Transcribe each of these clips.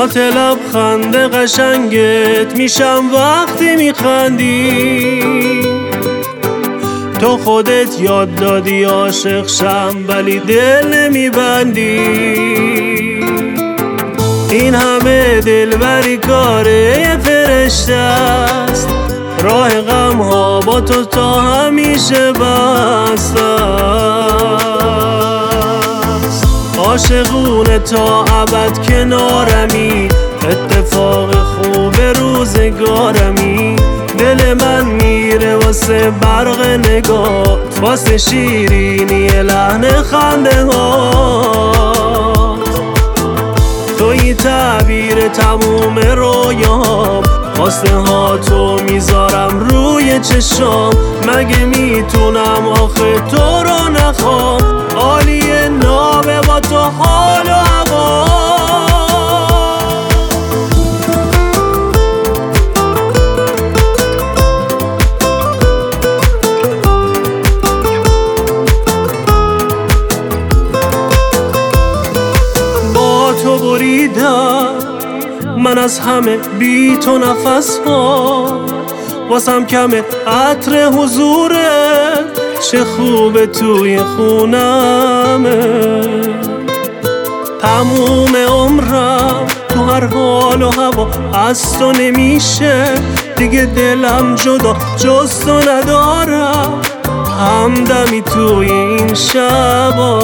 ذات لبخند قشنگت میشم وقتی میخندی. تو خودت یاد دادی عاشق شم ولی دل نمیبندی. این همه دلبری کاره یه فرشته است، راه غم ها با تو تا همیشه بسته است. عاشقونه تا ابد کنارمی، اتفاق خوب روزگارمی. دل من میره واسه برق نگاه، واسه شیرینی لحن خنده ها. توی تعبیر تموم رویام، خواسته ها تو میذارم روی چشام. مگه میتونم آخه تو رو نخوام؟ عالیه نابه با تو حال و هوا. تو بریدم من از همه بی تو نفس ها، واسم کمه عطر حضورت، چه خوبه توی خونمه. تموم عمرم تو هر حال و هوا از تو نمیشه دیگه، دلم جدا جز تو ندارم. همدمی توی این شبا،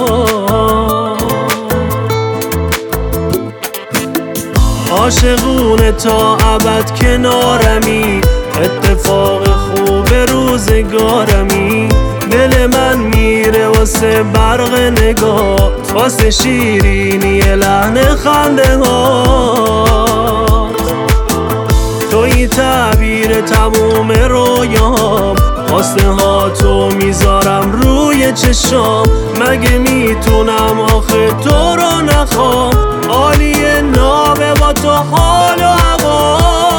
عاشقونه تا ابد کنارمی، اتفاق خوب روزگارمی. دل من میره واسه برق نگاه، واسه شیرینی لحن خنده ها. توی تعبیر تموم رویام، خواسته ها تو میذارم روی چشام. مگه میتونم آخه تو رو نخوام؟ عالیه نابه با تو حال و هوا.